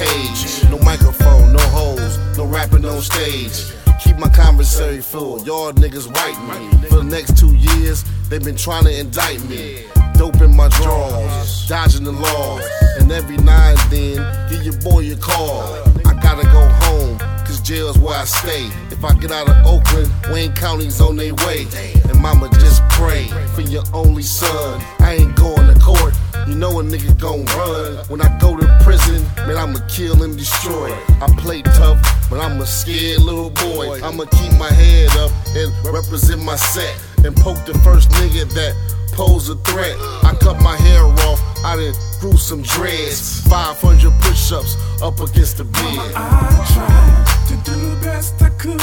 cage. No microphone, no hoes, no rapping on stage. Keep my commissary full, y'all niggas write me. For the next 2 years, they been trying to indict me. Dope in my drawers, dodging the laws. And every now and then, give your boy a call. I gotta go home, cause jail's where I stay. If I get out of Oakland, Wayne County's on their way. And mama just pray for your only son. I ain't going to court, you know a nigga gon' run. When I go to prison, man, I'ma kill and destroy. I play tough, but I'm a scared little boy. I'ma keep my head up and represent my set. And poke the first nigga that pose a threat. I cut my hair off, I done grew some dreads. 500 push-ups up against the bed. I tried to do the best I could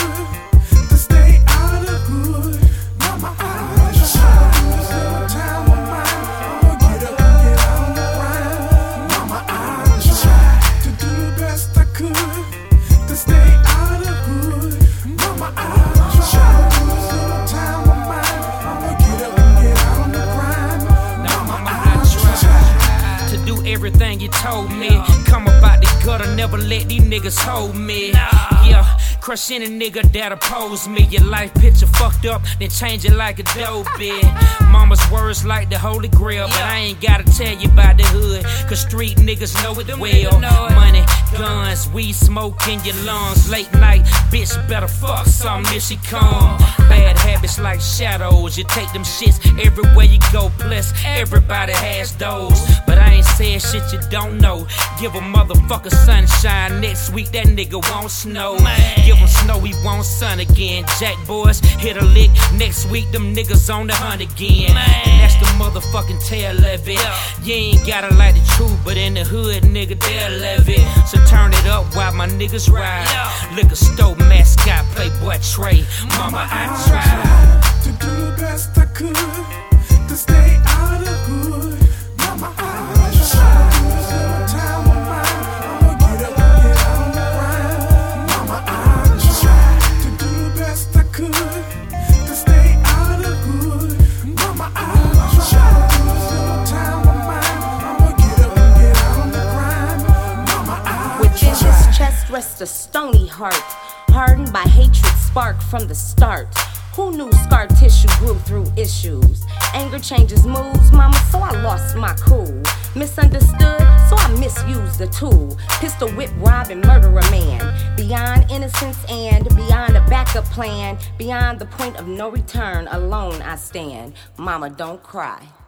to stay out of the hood. Mama, I tried. This little town of mine, I'ma get up and get out on the grind. Mama, I tried to do the best I could to stay out of the hood. Mama, I tried. This little town of mine, I'ma get up and get out on the grind. Mama, I tried to do everything you told me. Come about the gutter, never let these niggas hold me. Yeah, crush any nigga that oppose me. Your life picture fucked up, then change it like Adobe. Mama's words like the Holy Grail, but I ain't gotta tell you about the hood, cause street niggas know it well. Money, guns, weed smoke in your lungs. Late night, bitch better fuck something if she come. Bad habits like shadows, you take them shits everywhere you go. Plus, everybody has those, but I ain't saying shit you don't know. Give a motherfucker sunshine, next week that nigga won't snow. Give him snow, he won't sun again. Jack boys hit a lick, next week them niggas on the hunt again. And that's the motherfucking tail of it. You ain't gotta like the truth, but in the hood, nigga, they'll love it. So turn it up while my niggas ride. Liquor store mascot, Playboy Trey. Mama, I tried to do the best I could to stay out of the hood. Mama, I tried. This little town of mine, I'ma get up and get out on the grind. Mama, I tried to do the best I could to stay out of the hood. Mama, I tried. This little town of mine, I'ma get up and get out on the grind. Mama, I Within tried. his chest rests a stony heart, hardened by hatred sparked from the start. Who knew scar tissue grew through issues? Anger changes moods, mama, so I lost my cool. Misunderstood, so I misused the tool. Pistol whip, rob, and murder a man. Beyond innocence and beyond a backup plan. Beyond the point of no return, alone I stand. Mama, don't cry.